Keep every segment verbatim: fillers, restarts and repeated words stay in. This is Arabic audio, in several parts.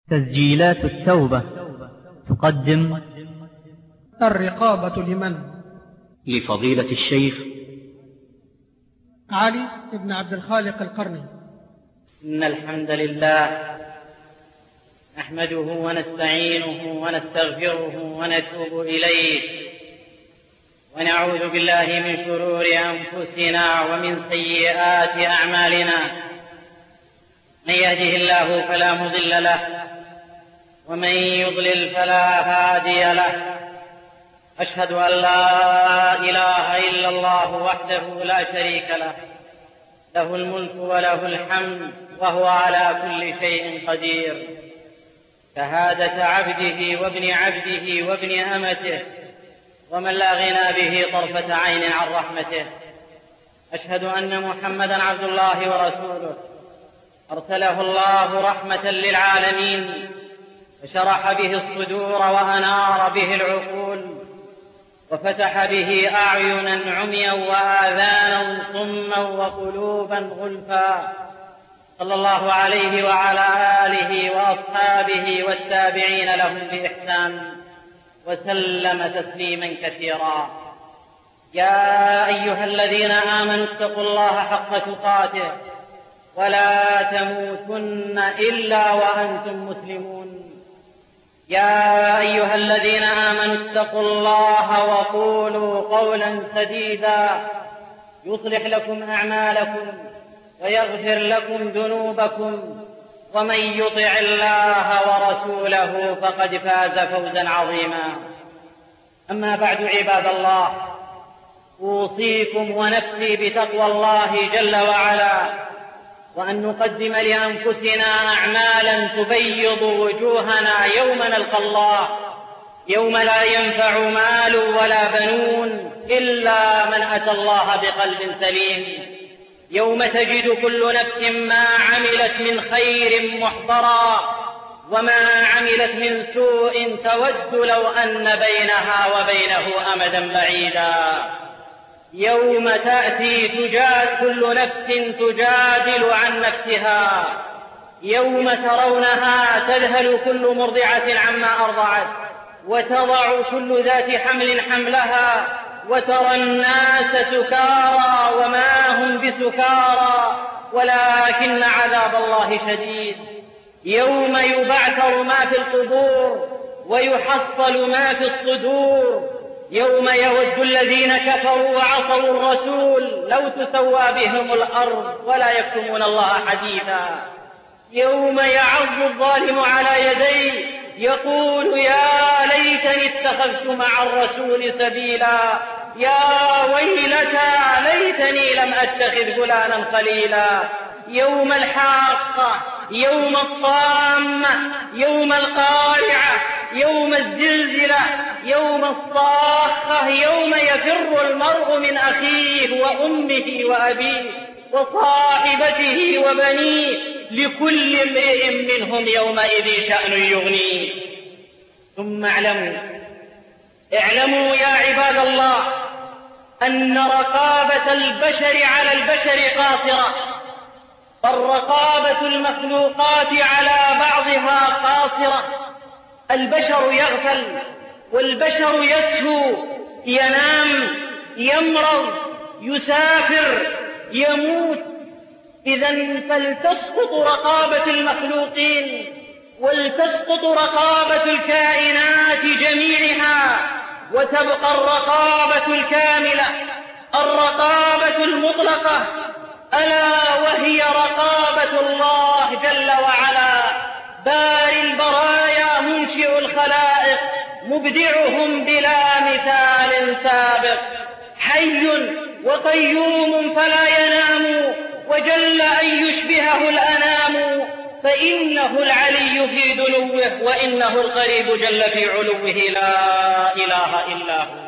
تسجيلات التوبة تقدم الرقابة لمن؟ لفضيلة الشيخ علي بن عبد الخالق القرني. إن الحمد لله نحمده ونستعينه ونستغفره ونتوب إليه، ونعوذ بالله من شرور أنفسنا ومن سيئات أعمالنا. من يهده الله فلا مضل له، ومن يضلل فلا هادي له. أشهد أن لا إله إلا الله وحده لا شريك له، له الملك وله الحمد وهو على كل شيء قدير. شهادة عبده وابن عبده وابن أمته، ومن لا غنى به طرفة عين عن رحمته. أشهد أن محمدا عبد الله ورسوله، أرسله الله رحمة للعالمين، فشرح به الصدور وأنار به العقول، وفتح به أعينا عميا وآذانا صما وقلوبا غلفا. صلى الله عليه وعلى آله وأصحابه والتابعين لهم بإحسان، وسلم تسليما كثيرا. يا أيها الذين آمنوا اتقوا الله حق تقاته، ولا تموتن إلا وأنتم مسلمون. يا أيها الذين آمنوا اتقوا الله وقولوا قولا سديدا يصلح لكم أعمالكم ويغفر لكم ذنوبكم، ومن يطع الله ورسوله فقد فاز فوزا عظيما. أما بعد، عباد الله، أوصيكم ونفسي بتقوى الله جل وعلا، وأن نقدم لأنفسنا أعمالا تبيض وجوهنا يوم نلقى الله، يوم لا ينفع مال ولا بنون إلا من أتى الله بقلب سليم، يوم تجد كل نفس ما عملت من خير محضرا، وما عملت من سوء تود لو أن بينها وبينه أمدا بعيدا. يوم تأتي تجاد كل نفس تجادل عن نفسها، يوم ترونها تذهل كل مرضعة عما أرضعت، وتضع كل ذات حمل حملها، وترى الناس سكارى وما هم بسكارى ولكن عذاب الله شديد. يوم يبعثر ما في القبور ويحصل ما في الصدور، يوم يود الذين كفروا وعصوا الرسول لو تسوى بهم الأرض ولا يكتمون الله حديثا. يوم يعض الظالم على يديه يقول يا ليتني اتخذت مع الرسول سبيلا، يا ويلتى ليتني لم أتخذ فلانا خليلا. يوم الحاقة، يوم الطامة، يوم القارعة، يوم الزلزلة، يوم الصاخة، يوم يفر المرء من أخيه وأمه وأبيه وصاحبته وبنيه، لكل امرئ منهم يومئذ شأن يغنيه. ثم اعلموا اعلموا يا عباد الله أن رقابة البشر على البشر قاصرة، فالرقابة المخلوقات على بعضها قاصرة. البشر يغفل، والبشر يسهو، ينام، يمرض، يسافر، يموت. إذن فلتسقط رقابة المخلوقين، ولتسقط رقابة الكائنات جميعها، وتبقى الرقابة الكاملة، الرقابة المطلقة، ألا وهي رقابة الله جل وعلا، باري البرايا، منشئ الخلائق، مبدعهم بلا مثال سابق، حي وقيوم فلا ينام، وجل أن يشبهه الأنام، فإنه العلي في دنوه، وإنه القريب جل في علوه، لا إله إلا هو.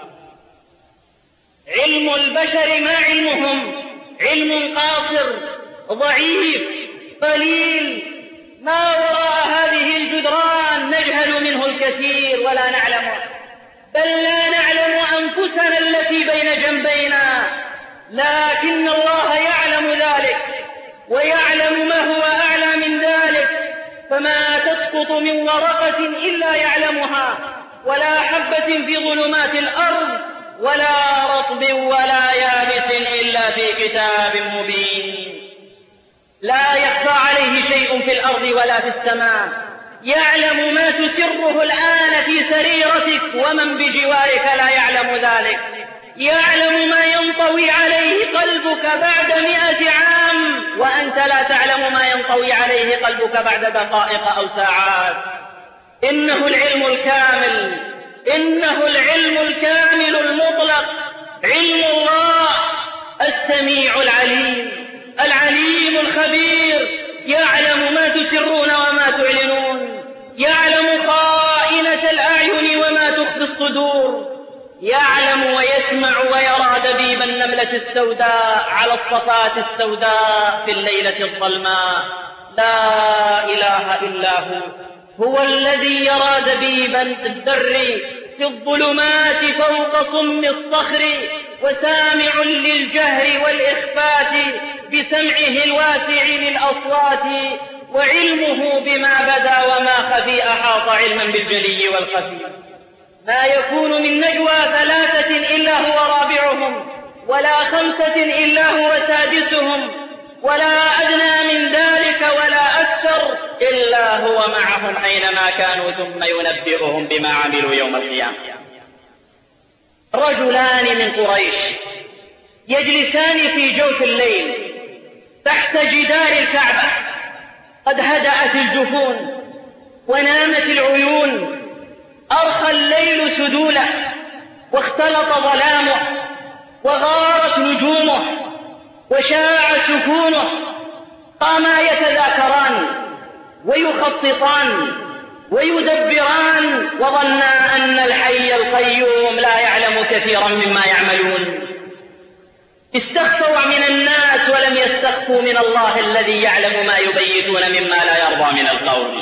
علم البشر ما علمهم، علم قاصر ضعيف قليل، ما وراء هذه الجدران نجهل منه الكثير ولا نعلمه، بل لا نعلم أنفسنا التي بين جنبينا، لكن الله يعلم ذلك ويعلم ما هو أعلى من ذلك، فما تسقط تسقط من ورقة إلا يعلمها ولا حبة في ظلمات الأرض ولا رطب ولا يابس إلا في كتاب مبين. لا يخفى عليه شيء في الأرض ولا في السماء، يعلم ما تسره الآن في سريرتك ومن بجوارك لا يعلم ذلك، يعلم ما ينطوي عليه قلبك بعد مئة عام وأنت لا تعلم ما ينطوي عليه قلبك بعد دقائق أو ساعات. إنه العلم الكامل، إنه العلم الكامل المطلق، علم الله السميع العليم العليم الخبير، يعلم ما تسرون وما تعلنون، يعلم خائنة الأعين وما تخفي الصدور، يعلم ويسمع ويرى دبيب النملة السوداء على الصفات السوداء في الليلة الظلماء. لا إله إلا هو، هو الذي يرى دبيب الذر في الظلمات فوق صم الصخر، وسامع للجهر والإخفات بسمعه الواسع للأصوات، وعلمه بما بدا وما خفي أحاط علما بالجلي والخفي. ما يكون من نجوى ثلاثة إلا هو رابعهم، ولا خمسة إلا هو سادسهم، ولا أدنى من ذلك ولا أكثر إلا هو معهم أينما كانوا ثم ينبئهم بما عملوا يوم القيامة. رجلان من قريش يجلسان في جوف الليل تحت جدار الكعبة، قد هدأت الجفون ونامت العيون، أرخى الليل سدوله واختلط ظلامه وغارت نجومه وشاع سكونه. قاما يتذاكران ويخططان ويدبران وظنا أن الحي القيوم لا يعلم كثيرا مما يعملون. استخفوا من الناس ولم يستخفوا من الله الذي يعلم ما يبيتون مما لا يرضى من القول.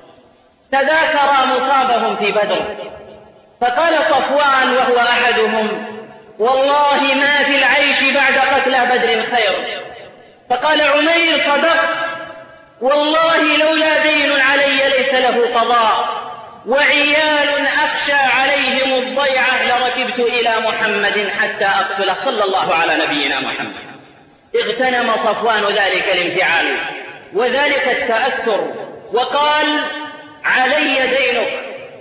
تذاكرا مصابهم في بدر، فقال صفوان وهو أحدهم: والله ما في العيش بعد قتلى بدر خير. فقال عمير: صدقت، والله لولا دين علي ليس له قضاء، وعيال أخشى عليهم الضيعة لركبت إلى محمد حتى أقتله صلى الله على نبينا محمد. اغتنم صفوان ذلك الانفعال وذلك التأثر وقال: علي دينك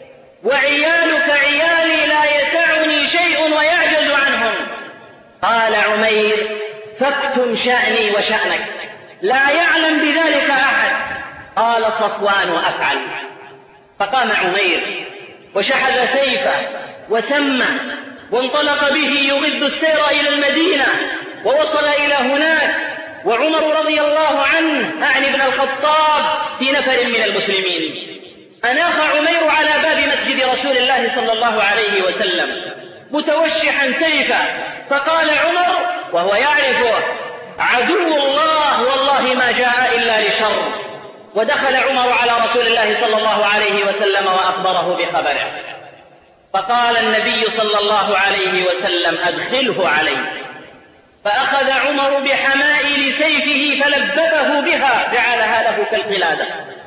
وعيالك عيالي لا يسعني شيء ويعجز عنهم. قال عمير: فاكتم شأني وشأنك، لا يعلم بذلك أحد. قال صفوان: أفعل. فقام عمير وشحذ سيفه وسمه وانطلق به يغض السير إلى المدينة، ووصل إلى هناك وعمر رضي الله عنه أعني ابن الخطاب في نفر من المسلمين. أناخ عمير على باب مسجد رسول الله صلى الله عليه وسلم متوشحا سيفا، فقال عمر وهو يعرفه: عدو الله والله ما جاء إلا لشر. ودخل عمر على رسول الله صلى الله عليه وسلم وأخبره بخبره، فقال النبي صلى الله عليه وسلم: أدخله عليه. فأخذ عمر بحمائل سيفه فلببه بها جعلها له كالقلادة،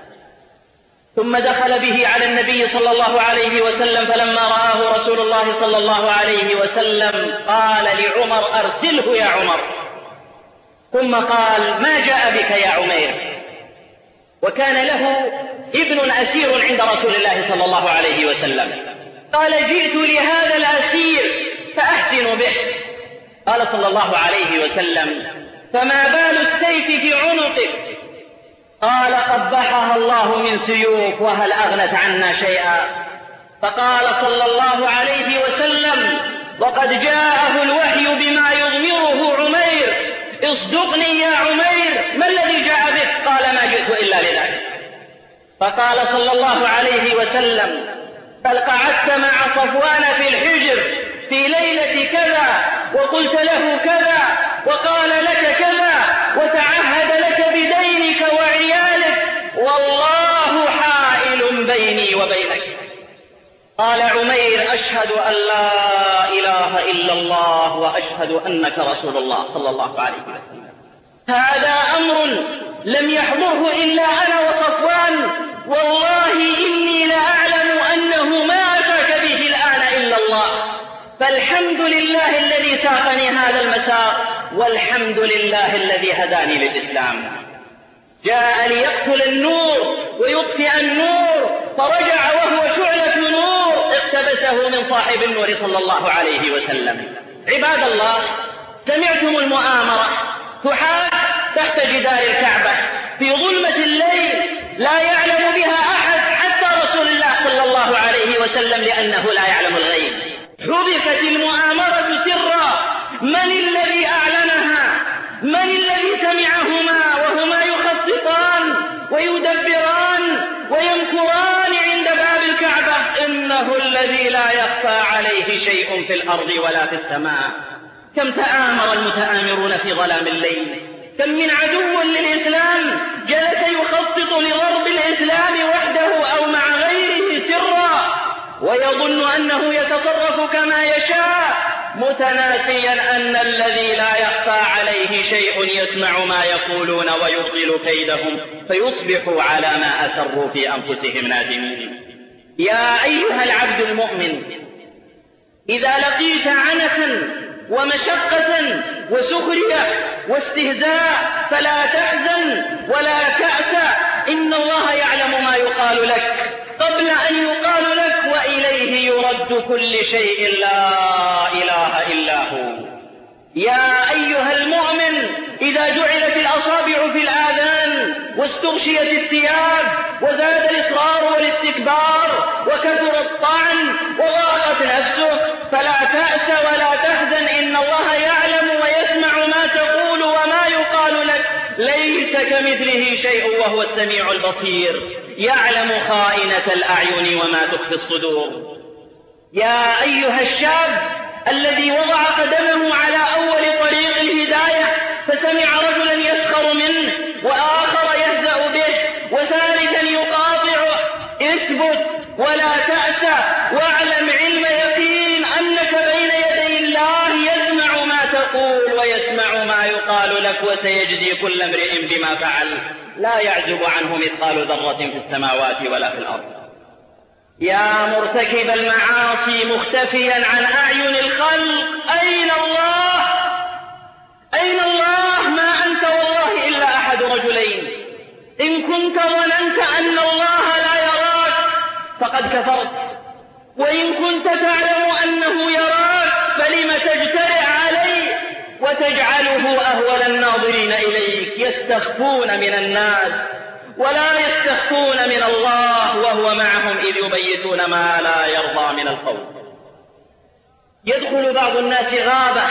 ثم دخل به على النبي صلى الله عليه وسلم، فلما رآه رسول الله صلى الله عليه وسلم قال لعمر: أرسله يا عمر. ثم قال: ما جاء بك يا عمير؟ وكان له ابن أسير عند رسول الله صلى الله عليه وسلم. قال: جئت لهذا الأسير فأحسن به. قال صلى الله عليه وسلم: فما بال السيف في عنقك؟ قال: قبحها الله من سيوف وهل أغنت عنا شيئا. فقال صلى الله عليه وسلم: وقد جاءه الوحي بما يضمره عمير، اصدقني يا عمير، ما الذي جاء بك؟ قال: ما جئت إلا لذلك. فقال صلى الله عليه وسلم: بل قعدت مع صفوان في الحجر في ليلة كذا وقلت له كذا وقال لك كذا وتعهد لك بدينك وعيالك، والله حائل بيني وبينك. قال عمير: أشهد أن لا إله إلا الله وأشهد أنك رسول الله صلى الله عليه وسلم. هذا أمر لم يحضره إلا أنا وصفوان، والله إني لأعلم أنه ما أتاك به الآن إلا الله، فالحمد لله الذي ساقني هذا المسار، والحمد لله الذي هداني للإسلام. جاء ليقتل النور ويطفئ النور، فرجع وهو شعلة نور اقتبسه من صاحب النور صلى الله عليه وسلم. عباد الله، سمعتم المؤامرة تحاك تحت جدار الكعبة في ظلمة الليل لا يعلم بها أحد حتى رسول الله صلى الله عليه وسلم، لأنه لا يعلم الغيب. حبكت المؤامرة سرا، من الذي أعلنها؟ من الذي سمعهما وهما يخططان ويدبران ويمكران عند باب الكعبة؟ إنه الذي لا يخفى عليه شيء في الأرض ولا في السماء. كم تآمر المتآمرون في ظلام الليل، كم من عدو للإسلام جلس يخطط لضرب الإسلام وحده أو مع غيره سرا، ويظن أنه يتصرف كما يشاء، متناسيا أن الذي لا يخفى عليه شيء يسمع ما يقولون ويبطل كيدهم، فيصبحوا على ما أسروا في أنفسهم نادمين. يا أيها العبد المؤمن، إذا لقيت عنة ومشقة وسخرية واستهزاء فلا تحزن ولا تأسى، إن الله يعلم ما يقال لك قبل أن يقال لك، وإليه يرد كل شيء لا إله إلا هو. يا أيها المؤمن، إذا جعلت الأصابع في الآذان واستغشيت الثياب وزاد الإصرار والاستكبار وكثر الطعن وضاقت نفسه، فلا تأس ولا تحزن، إن الله يعلم ويسمع ما تقول وما يقال لك، ليس كمثله شيء وهو السميع البصير، يعلم خائنة الأعين وما تخفي الصدور. يا أيها الشاب الذي وضع قدمه على أول طريق الهداية فسمع رجلا يسخر منه وآخر يهزأ به وثالثا يقاطعه، اثبت ولا تأسى، واعلم علم يقين أنك بين يدي الله يسمع ما تقول ويسمع ما يقال لك، وسيجزي كل امرئ بما فعل، لا يعزب عنه مثقال ذرة في السماوات ولا في الأرض. يا مرتكب المعاصي مختفيا عن أعين الخلق، أين الله؟ أين الله؟ ما أنت والله إلا أحد رجلين، إن كنت ظننت أن الله لا يراك فقد كفرت، وإن كنت تعلم أنه يراك فلم تجترئ عليه وتجعله أهول الناظرين إليك. يستخفون من الناس ولا يستخفون من الله، وهو معهم إذ يبيتون ما لا يرضى من القول. يدخل بعض الناس غابة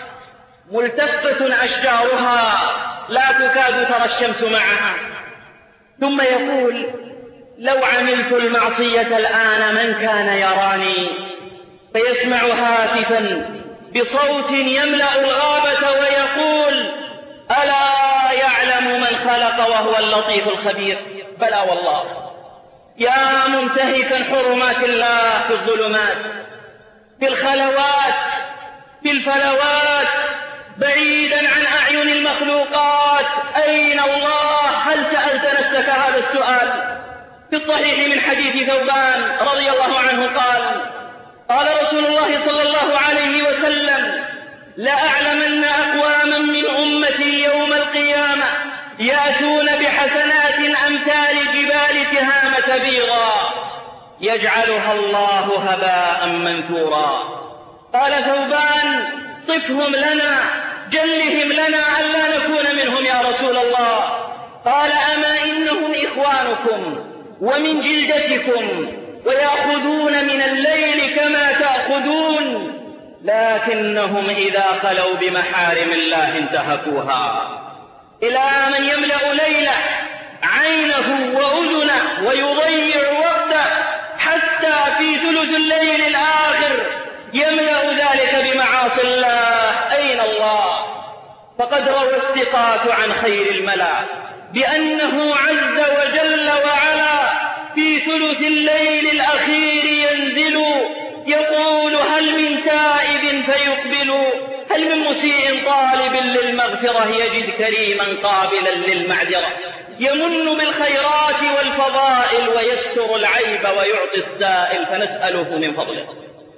ملتفة أشجارها لا تكاد ترى الشمس معها، ثم يقول: لو عملت المعصية الآن من كان يراني؟ فيسمع هاتفا بصوت يملأ الغابة ويقول: ألا يعلم من خلق وهو اللطيف الخبير؟ بلى والله. يا منتهكا حرمات الله في الظلمات، في الخلوات، في الفلوات، بعيدا عن أعين المخلوقات، أين الله؟ هل سألت نفسك هذا السؤال؟ في الصحيح من حديث ثوبان رضي الله عنه قال: قال رسول الله صلى الله عليه وسلم: لأعلمن أقواما من أمتي يوم القيامة يأتون بحسنات أمثال جبال تهامة بيضا يجعلها الله هباء منثورا. قال ثوبان: صفهم لنا، جلهم لنا ألا نكون منهم يا رسول الله. قال: أما إنهم إخوانكم ومن جلدتكم ويأخذون من الليل كما تأخذون، لكنهم إذا خلوا بمحارم الله انتهكوها. إلى من يملأ ليله عينه وأذنه ويضيع وقته حتى في ثلث الليل الآخر يملأ ذلك بمعاصي الله، أين الله؟ فقد روى الثقات عن خير الملأ بأنه عز وجل وعلا في ثلث الليل الأخير ينزل يقول: هل من تائب فيقبل، هل من مسيء طالب للمغفرة يجد كريما قابلا للمعذرة، يمن بالخيرات والفضائل ويستر العيب ويعطي السائل فنسأله من فضله.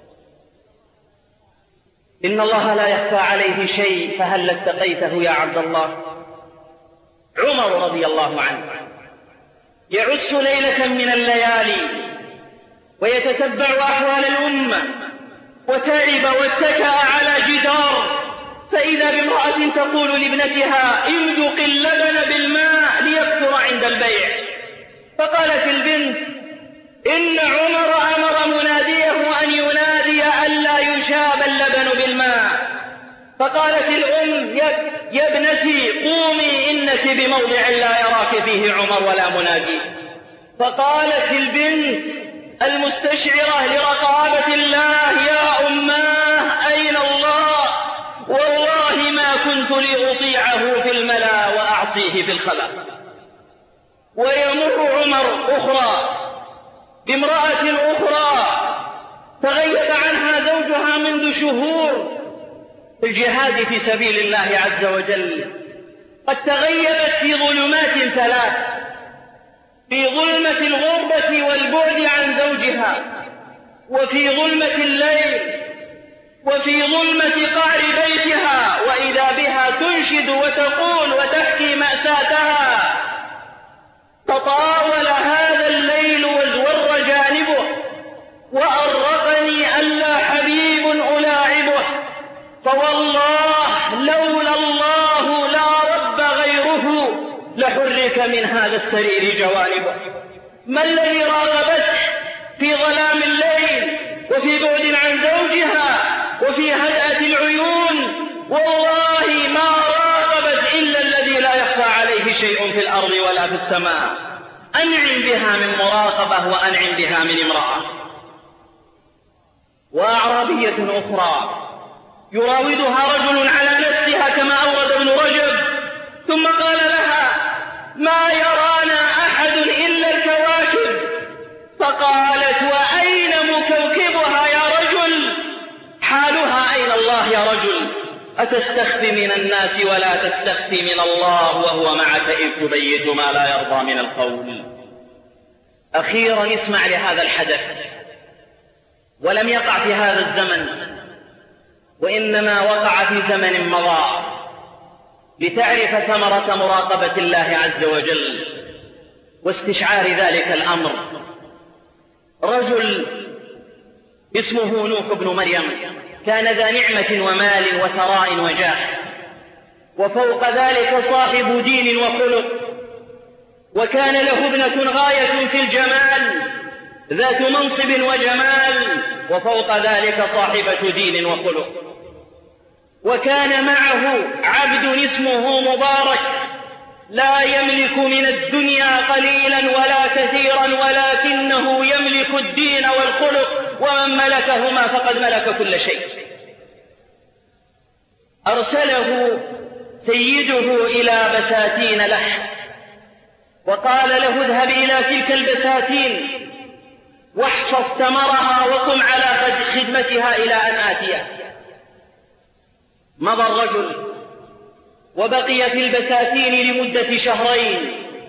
إن الله لا يخفى عليه شيء، فهل اتقيته يا عبد الله؟ عمر رضي الله عنه يعس ليلة من الليالي ويتتبع أحوال الأمة، وتعب واتكأ على جدار، فإذا بامرأة تقول لابنتها امدق اللبن بالماء ليكثر عند البيع، فقالت البنت إن عمر أمر مناديه أن ينادي ألا يشاب اللبن بالماء. فقالت الأم يا ابنتي قومي إنك بموضع لا يراك فيه عمر ولا منادي. فقالت البنت المستشعرة لرقابة الله يا أماه أين الله؟ والله ما كنت لأطيعه في الملا وأعصيه في الخلا. ويمر عمر أخرى بامرأة أخرى تغيب عنها زوجها منذ شهور في الجهاد في سبيل الله عز وجل، قد تغيبت في ظلمات ثلاث: في ظلمة الغربة والبعد عن زوجها، وفي ظلمة الليل، وفي ظلمة قعر بيتها، وإذا بها تنشد وتقول وتحكي مأساتها. تطاول هذا الليل وازور جانبه، وأرقني ألا حبيب ألاعبه، فوالله لولا الله لا رب غيره لحرك من هذا السرير جوانبه. ما الذي راغبته في ظلام الليل وفي بعد عن زوجها وفي هدأة العيون؟ والله ما راغبت إلا الذي لا يخفى عليه شيء في الأرض ولا في السماء. أنعم بها من مراقبة وأنعم بها من امرأة. وأعرابية أخرى يراودها رجل على نفسها كما أورد ابن رجب، ثم قال لها ما يرانا أحد إلا الكواكب. فقالت وأين مكوكبها يا رجل؟ حالها أين الله يا رجل؟ أتستخفي من الناس ولا تستخفي من الله وهو معك إذ تبيت ما لا يرضى من القول. أخيرا اسمع لهذا الحدث، ولم يقع في هذا الزمن وإنما وقع في زمن مضى، لتعرف ثمرة مراقبة الله عز وجل واستشعار ذلك الأمر. رجل اسمه نوح بن مريم كان ذا نعمة ومال وثراء وجاه، وفوق ذلك صاحب دين وخلق، وكان له ابنة غاية في الجمال ذات منصب وجمال، وفوق ذلك صاحبة دين وخلق. وكان معه عبد اسمه مبارك لا يملك من الدنيا قليلا ولا كثيرا، ولكنه يملك الدين والخلق، ومن ملكهما فقد ملك كل شيء. أرسله سيده إلى بساتين له، وقال له اذهب إلى تلك البساتين واحفظ ثمرها وقم على خدمتها إلى أن آتيه. مضى الرجل وبقي في البساتين لمدة شهرين،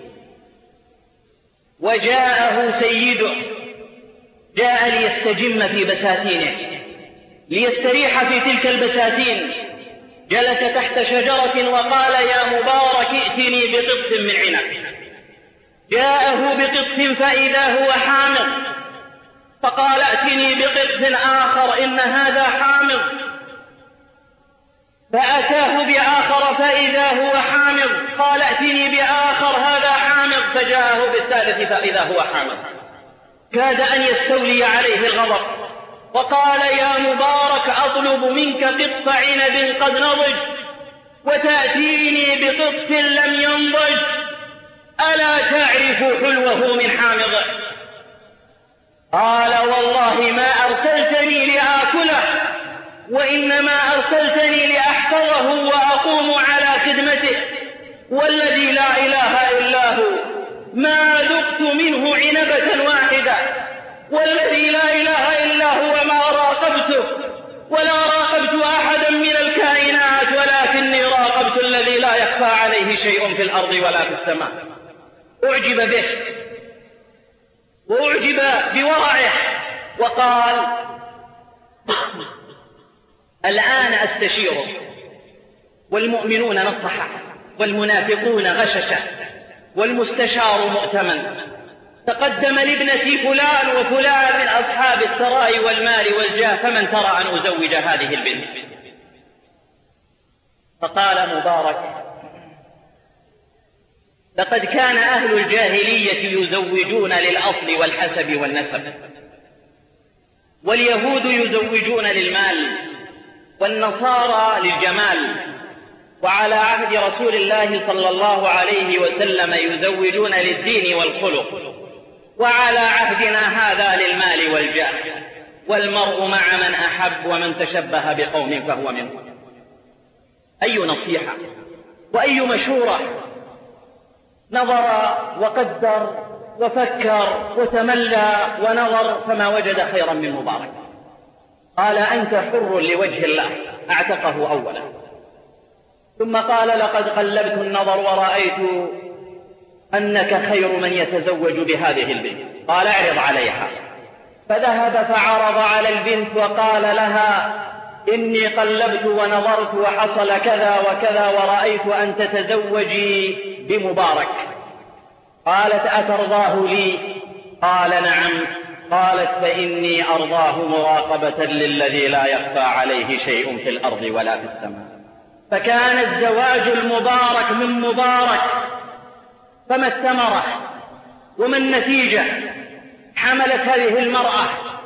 وجاءه سيده، جاء ليستجم في بساتينه ليستريح في تلك البساتين. جلس تحت شجرة وقال يا مبارك ائتني بقطف من عنب. جاءه بقطف فإذا هو حامض، فقال ائتني بقطف آخر إن هذا حامض. فأتاه بآخر فإذا هو حامض، قال ائتني بآخر هذا حامض. فجاءه بالثالث فإذا هو حامض. كاد أن يستولي عليه الغضب، وقال يا مبارك أطلب منك قطف عنب قد نضج وتأتيني بقطف لم ينضج، ألا تعرف حلوه من حامضه؟ قال والله ما أرسلتني لآكله، وإنما أرسلتني لأحفظه وأقوم على خدمته، والذي لا إله إلا هو ما ذقت منه عنبة واحدة، والذي لا إله إلا هو ما راقبته ولا راقبت أحدا من الكائنات شيء في الأرض ولا في السماء. أعجب به وأعجب بورعه وقال: الآن أستشيره، والمؤمنون نصحه، والمنافقون غششه، والمستشار مؤتمن. تقدم لابنتي فلان وفلان من أصحاب الثراء والمال والجاه، فمن ترى أن أزوج هذه البنت؟ فقال مبارك: لقد كان أهل الجاهلية يزوجون للأصل والحسب والنسب، واليهود يزوجون للمال، والنصارى للجمال، وعلى عهد رسول الله صلى الله عليه وسلم يزوجون للدين والخلق، وعلى عهدنا هذا للمال والجاه، والمرء مع من أحب، ومن تشبه بقوم فهو منهم. أي نصيحة وأي مشورة! نظر وقدر وفكر وتملى ونظر فما وجد خيرا من مبارك. قال: أنت حر لوجه الله. أعتقه أولا، ثم قال: لقد قلبت النظر ورأيت أنك خير من يتزوج بهذه البنت. قال: اعرض عليها. فذهب فعرض على البنت وقال لها: إني قلبت ونظرت وحصل كذا وكذا، ورأيت أن تتزوجي بمبارك. قالت: أترضاه لي؟ قال: نعم. قالت: فإني أرضاه مراقبة للذي لا يخفى عليه شيء في الأرض ولا في السماء. فكان الزواج المبارك من مبارك. فما الثمرة وما النتيجة؟ حملت هذه المرأة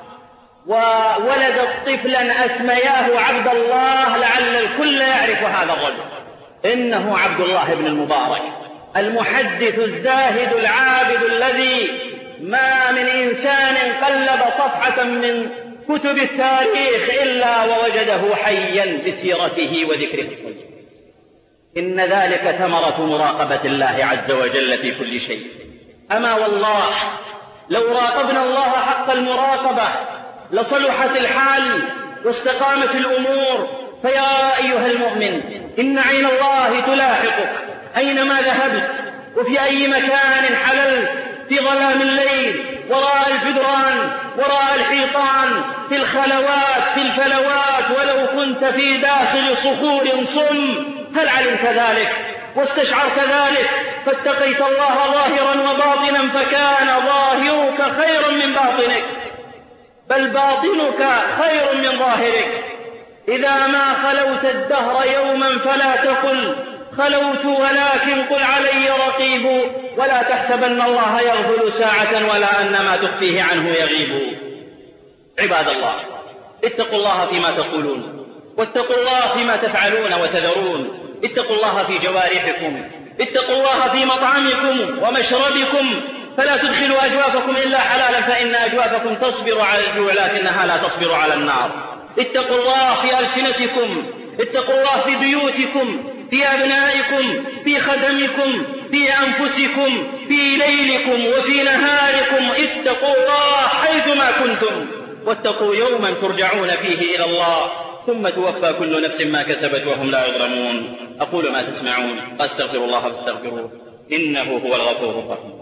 وولدت طفلا أسمياه عبد الله، لعل الكل يعرف هذا الرجل. إنه عبد الله بن المبارك، المحدث الزاهد العابد، الذي ما من إنسان قلب صفحة من كتب التاريخ إلا ووجده حيا بسيرته وذكره. إن ذلك ثمرة مراقبة الله عز وجل في كل شيء. أما والله لو راقبنا الله حق المراقبة لصلحت الحال واستقامت الأمور. فيا أيها المؤمن، إن عين الله تلاحقك أينما ذهبت، وفي أي مكان حللت، في ظلام الليل، وراء الجدران، وراء الحيطان، في الخلوات، في الفلوات، ولو كنت في داخل صخور صم. هل علمت ذلك واستشعرت ذلك فاتقيت الله ظاهرا وباطنا، فكان ظاهرك خيرا من باطنك، بل باطنك خير من ظاهرك. إذا ما خلوت الدهر يوما فلا تقل خلوت، ولكن قل علي رقيب، ولا تحسبن الله يغفل ساعة ولا أن ما تخفيه عنه يغيب. عباد الله، اتقوا الله فيما تقولون، واتقوا الله فيما تفعلون وتذرون. اتقوا الله في جوارحكم، اتقوا الله في مطعمكم ومشربكم، فلا تدخلوا أجوافكم إلا حلالا، فإن أجوافكم تصبر على الجوع لكنها لا تصبر على النار. اتقوا الله في ألسنتكم، اتقوا الله في بيوتكم، في أبنائكم، في خدمكم، في أنفسكم، في ليلكم وفي نهاركم. اتقوا الله حيثما كنتم، واتقوا يوما ترجعون فيه إلى الله، ثم توفى كل نفس ما كسبت وهم لا يظلمون. أقول ما تسمعون، أستغفر الله فاستغفروه، إنه هو الغفور الرحيم.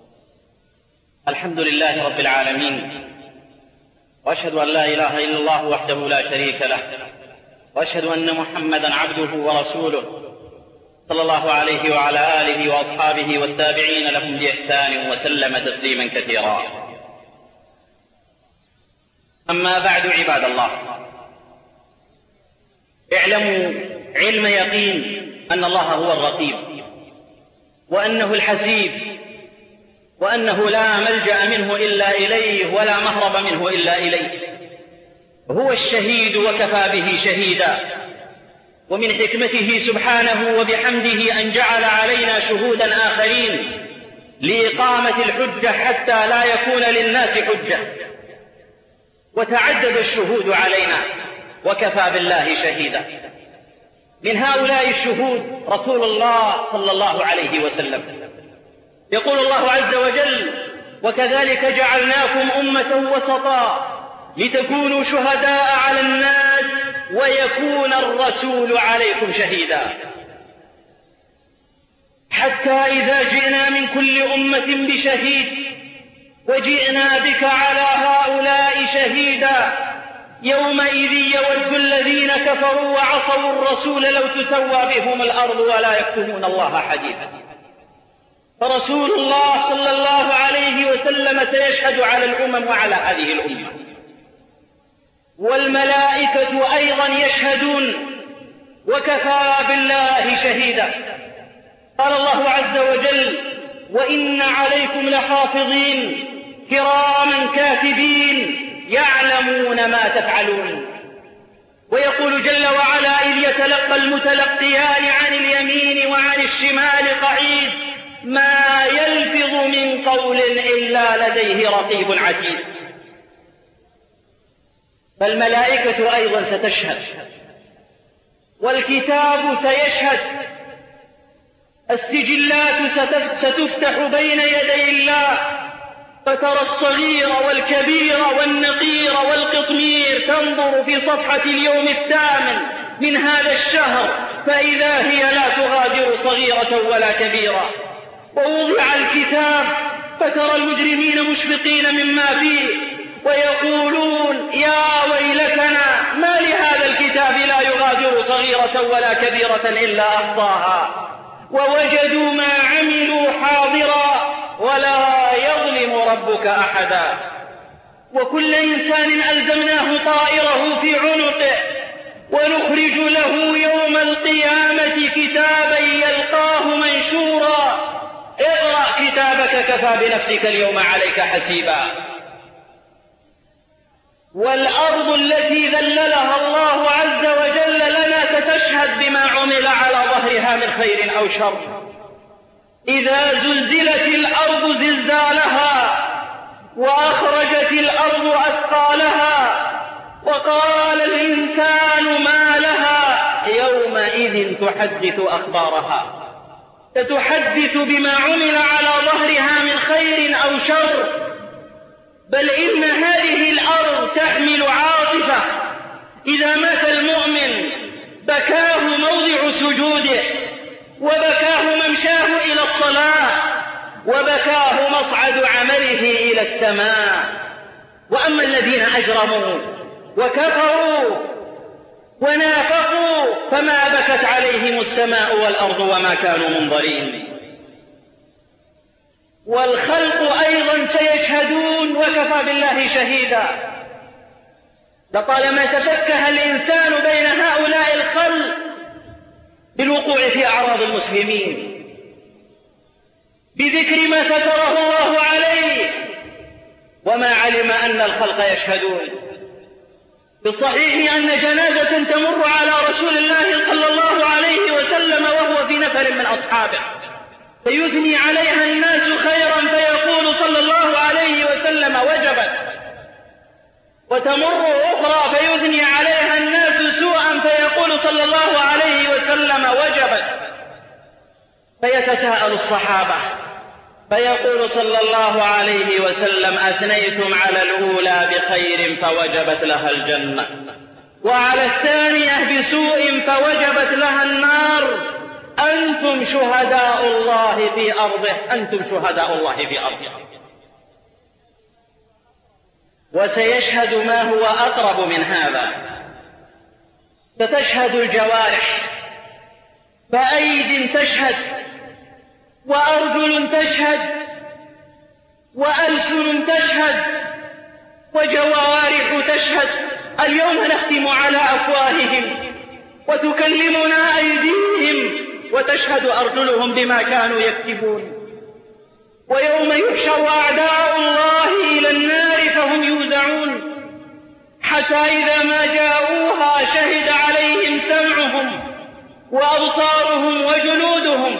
الحمد لله رب العالمين، وأشهد أن لا إله إلا الله وحده لا شريك له، وأشهد أن محمدا عبده ورسوله، صلى الله عليه وعلى آله وأصحابه والتابعين لهم بإحسان وسلم تسليما كثيرا. أما بعد، عباد الله، اعلموا علم يقين أن الله هو الرقيب، وأنه الحسيب، وأنه لا ملجأ منه إلا إليه ولا مهرب منه إلا إليه. هو الشهيد وكفى به شهيدا، ومن حكمته سبحانه وبحمده أن جعل علينا شهودا آخرين لإقامة الحجة حتى لا يكون للناس حجة، وتعدد الشهود علينا وكفى بالله شهيدا. من هؤلاء الشهود رسول الله صلى الله عليه وسلم. يقول الله عز وجل: وكذلك جعلناكم أمة وسطا لتكونوا شهداء على الناس ويكون الرسول عليكم شهيدا. حتى إذا جئنا من كل أمة بشهيد وجئنا بك على هؤلاء شهيدا يومئذ يود الذين كفروا وعصوا الرسول لو تسوى بهم الأرض ولا يكتمون الله حديثا. فرسول الله صلى الله عليه وسلم سيشهد على الأمم وعلى هذه الأمة، والملائكة أيضا يشهدون، وكفى بالله شهيدا. قال الله عز وجل: وإن عليكم لحافظين كراما كاتبين يعلمون ما تفعلون. ويقول جل وعلا: إذ يتلقى المتلقيان عن اليمين وعن الشمال قعيد ما يلفظ من قول إلا لديه رقيب عتيد. فالملائكة أيضا ستشهد، والكتاب سيشهد، السجلات ستفتح بين يدي الله، فترى الصغير والكبير والنقير والقطمير تنظر في صفحة اليوم الثامن من هذا الشهر فإذا هي لا تغادر صغيرة ولا كبيرة. ووضع الكتاب فترى المجرمين مشفقين مما فيه ويقولون: يا ويلتنا ما لهذا الكتاب لا يغادر صغيرة ولا كبيرة إلا أحصاها ووجدوا ما عملوا حاضرا ولا يظلم ربك أحدا. وكل إنسان ألزمناه طائره في عنقه ونخرج له يوم القيامة كتابا يلقاه منشورا: اقرأ كتابك كفى بنفسك اليوم عليك حسيبا. والأرض التي ذللها الله عز وجل لنا ستشهد بما عمل على ظهرها من خير أو شر. إذا زلزلت الأرض زلزالها وأخرجت الأرض أثقالها وقال الإنسان ما لها يومئذ تحدث أخبارها. ستحدث بما عمل على ظهرها من خير أو شر. بل إن هذه الأرض تحمل عاطفة. إذا مات المؤمن بكاه موضع سجوده، وبكاه ممشاه إلى الصلاة، وبكاه مصعد عمله إلى السماء. وأما الذين أجرموا وكفروا ونافقوا فما بكت عليهم السماء والأرض وما كانوا منظرين. والخلق أيضا سيشهدون وكفى بالله شهيدا. لطالما تفكه الإنسان بين هؤلاء الخلق بالوقوع في أعراض المسلمين بذكر ما ستره الله عليه وما علم أن الخلق يشهدون. في الصحيح أن جنازة تمر على رسول الله صلى الله عليه وسلم وهو في نفر من أصحابه فيثني عليها الناس خيرا فيقول صلى الله عليه وسلم: وجبت. وتمر أخرى فيثني عليها الناس سوءا فيقول صلى الله عليه وسلم: وجبت. فيتساءل الصحابة فيقول صلى الله عليه وسلم: أثنيتم على الأولى بخير فوجبت لها الجنة، وعلى الثانية بسوء فوجبت لها النار. أنتم شهداء الله في أرضه، أنتم شهداء الله في أرضه. وسيشهد ما هو أقرب من هذا. ستشهد الجوارح، فأيد تشهد، وأرجل تشهد، وألسن تشهد، وجوارح تشهد. اليوم نختم على أفواههم وتكلمنا أيديهم وتشهد أرجلهم بما كانوا يكتبون. ويوم يحشر أعداء الله إلى النار فهم يوزعون، حتى إذا ما جاءوها شهد عليهم سمعهم وأبصارهم وجلودهم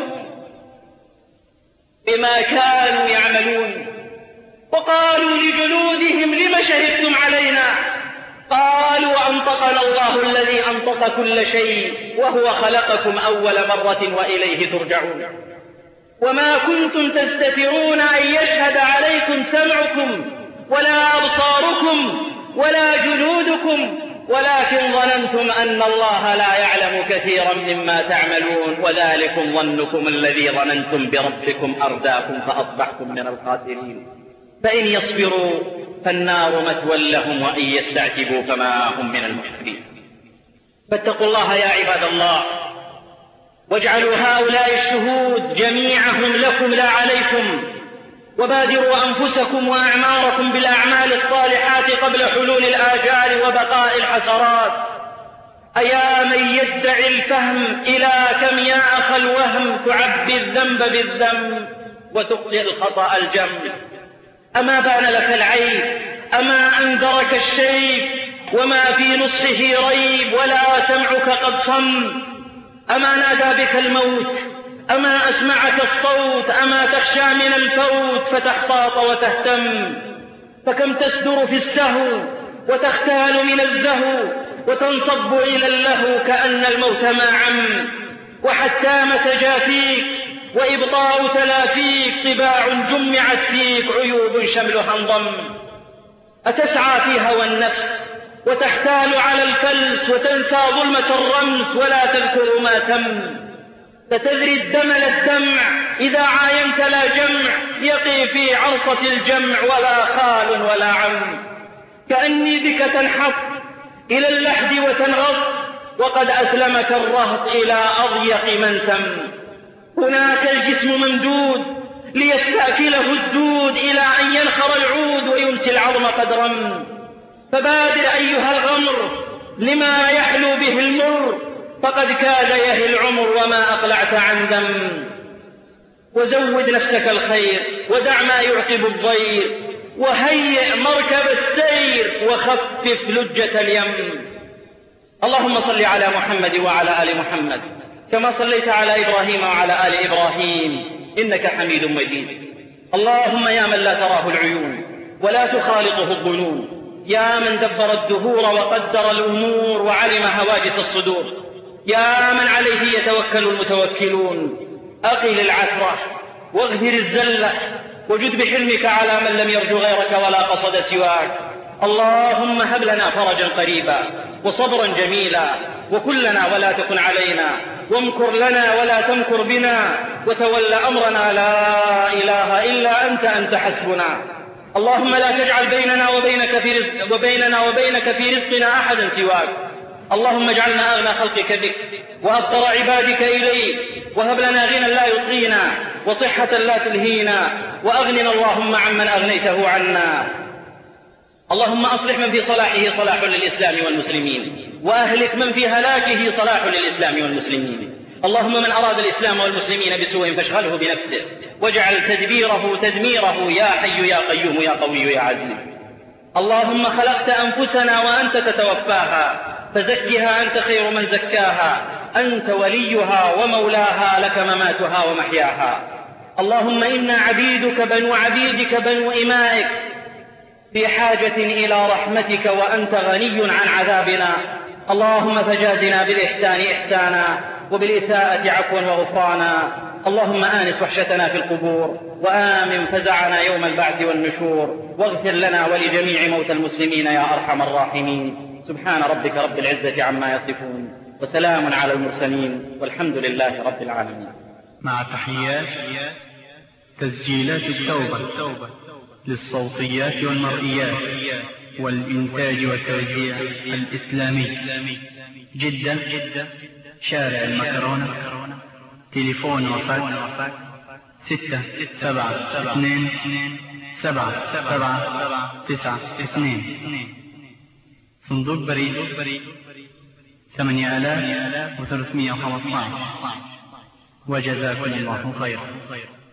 بما كانوا يعملون. وقالوا لجلودهم: لم شهدتم علينا؟ قالوا: أنطقنا الله الذي أنطق كل شيء وهو خلقكم أول مرة وإليه ترجعون. وما كنتم تستترون أن يشهد عليكم سمعكم ولا أبصاركم ولا جلودكم ولكن ظننتم أن الله لا يعلم كثيرا مما تعملون وذلكم ظنكم الذي ظننتم بربكم أرداكم فأصبحتم من الخاسرين. فإن يصبروا فالنار مثوى لهم وإن يستعتبوا فما هم من المحسنين. فاتقوا الله يا عباد الله، واجعلوا هؤلاء الشهود جميعهم لكم لا عليكم، وبادروا أنفسكم وأعماركم بالأعمال الصالحات قبل حلول الآجال وبقاء الحسرات. أيا من يدعي الفهم إلى كم يا أخ الوهم تعبي الذنب بالذنب وتخطئ الخطأ الجم. أما بان لك العيب، أما أنذرك الشيب، وما في نصحه ريب، ولا سمعك قد صم. أما نادى بك الموت، أما أسمعك الصوت، أما تخشى من الفوت فتحتاط وتهتم. فكم تسدر في السهو وتختال من الزهو وتنصب إلى اللهو كأن الموت ما عم. وحتام تجافيك وإبطاء تلافيك، طباع جمعت فيك، عيوب شملها انضم. أتسعى في هوى النفس وتحتال على الفلس وتنسى ظلمة الرمس ولا تذكر ما تم. فتذري الدم للدمع إذا عاينت لا جمع، يقي في عرصة الجمع ولا خال ولا عم. كأني بك تنحط إلى اللحد وتنغط، وقد أسلمك الرهط إلى أضيق منسم. هناك الجسم ممدود ليستأكله الدود إلى أن ينخر العود ويمسي العظم قد رم. فبادر أيها الغمر لما يحلو به المر، فقد كاد يهي العمر وما أقلعت عن دم. وزود نفسك الخير ودع ما يعقب الضير، وهيئ مركب السير وخفف لجة اليم. اللهم صل على محمد وعلى آل محمد كما صليت على إبراهيم وعلى آل إبراهيم إنك حميد مجيد. اللهم يا من لا تراه العيون ولا تخالطه الظنون، يا من دبر الدهور وقدر الأمور وعلم هواجس الصدور، يا من عليه يتوكل المتوكلون، أقل العثرة واغفر الزلة وجد بحلمك على من لم يرجو غيرك ولا قصد سواك. اللهم هب لنا فرجا قريبا وصبرا جميلا، وكلنا ولا تكن علينا، وامكر لنا ولا تمكر بنا، وتول أمرنا لا إله إلا أنت، أنت حسبنا. اللهم لا تجعل بيننا وبينك في رزق وبيننا وبينك في رزقنا أحدا سواك. اللهم اجعلنا أغنى خلقك بك وأبطر عبادك إليك، وهب لنا غنى لا يطغينا وصحة لا تلهينا، وأغننا اللهم عمن أغنيته عنا. اللهم أصلح من في صلاحه صلاح للإسلام والمسلمين، وأهلك من في هلاكه صلاح للإسلام والمسلمين. اللهم من أراد الإسلام والمسلمين بسوء فاشغله بنفسه، واجعل تدبيره تدميره، يا حي يا قيوم يا قوي يا عزيز. اللهم خلقت أنفسنا وأنت تتوفاها، فزكها أنت خير من زكاها، أنت وليها ومولاها، لك مماتها ومحياها. اللهم إنا عبيدك بنو عبيدك بنو إمائك في حاجة إلى رحمتك وأنت غني عن عذابنا. اللهم فجازنا بالإحسان إحسانا وبالإساءة عفوا وغفرانا. اللهم آنس وحشتنا في القبور، وآمن فزعنا يوم البعث والنشور، واغفر لنا ولجميع موتى المسلمين يا أرحم الراحمين. سبحان ربك رب العزة عما يصفون، وسلام على المرسلين، والحمد لله رب العالمين. مع تحيات تسجيلات التوبة للصوتيات والمرئيات والإنتاج والتوزيع الإسلامي، جدة، شارع المكرونة، تليفون وفاك ستة سبعة اثنين سبعة سبعة تسعة اثنين، صندوق بريد ثمانية آلاف وثلاثمائة وخمسة عشر. وجزاكم الله خيرا.